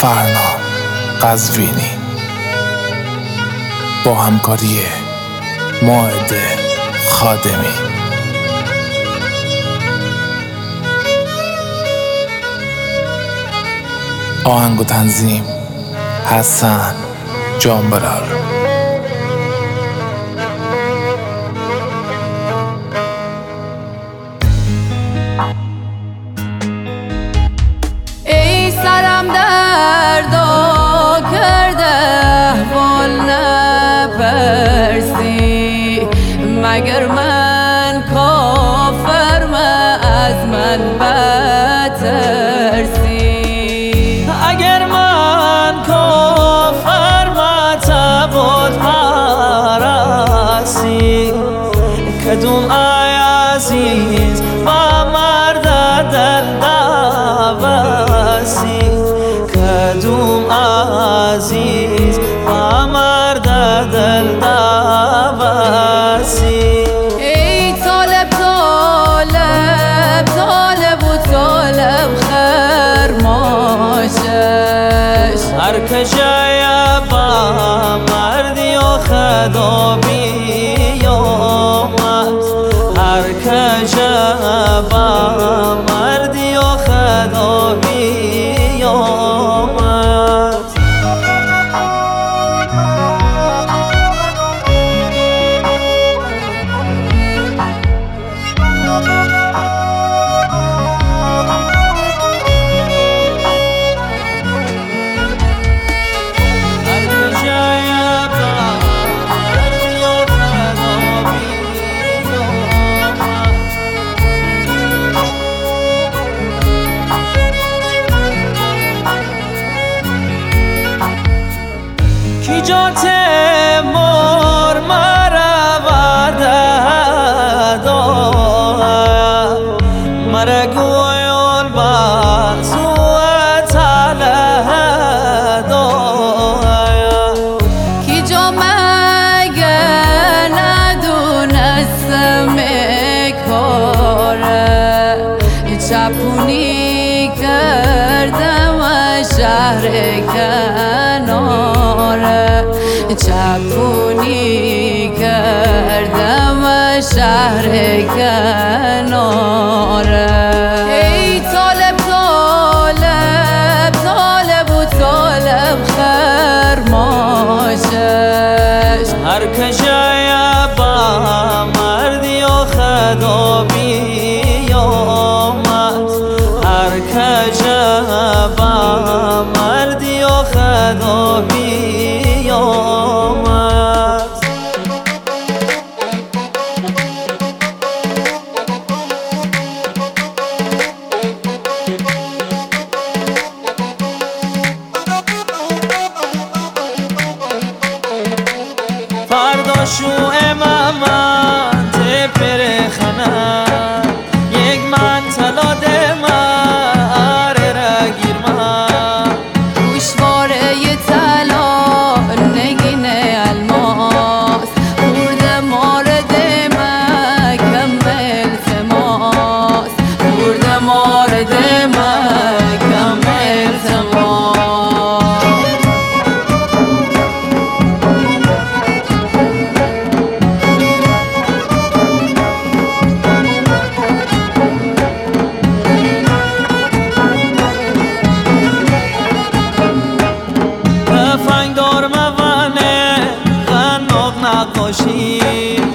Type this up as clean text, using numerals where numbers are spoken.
فرنام قزوینی با همکاری مائده خادمی. آهنگ و تنظیم حسن جانبرار. ای سرم دردا کرده احوال نپرسی، مگر من کافرم از من بترسی. اگر من کافرم تبود پرستی، کدوم ای عزیز با مرد دل نوسی، کدوم عزیز با مرد دل نوسی. ای طالب طالب طالب و طالب خرماشش، هر کجای با مردی و خدا بیامد، هر کجای با مردی و خدا بیامد. کی جات مر مرا وعده مرا گویل بازوت کی جا مگه ندونستم کاره، چپونی کردم شهر کناره، چپونی کردم شهر کناره. ای طالب طالب طالب و طالب خرماشش، هر کجای با مردی و خدا بیامد، هر کجای با مردی و خدا بیامد. فردا شو امامت پرخنه، یک من طلا دمار را گیر من، گوشواره طلا نگین الماس، خورد مارد مکم التماس، خورد مارد مکم التماس. فنگ دار موانه غناق نقاشی،